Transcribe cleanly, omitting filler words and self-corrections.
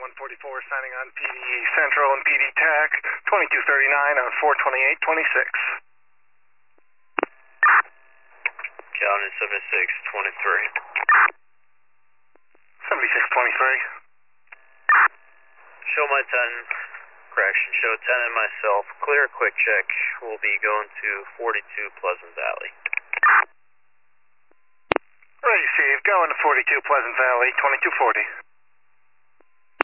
144 signing on PD Central and PD TAC, 2239 on 42826. County 7623. 7623. Show my 10, correction, show 10 and myself, clear, quick check, we'll be going to 42 Pleasant Valley. Received, going to 42 Pleasant Valley, 2240.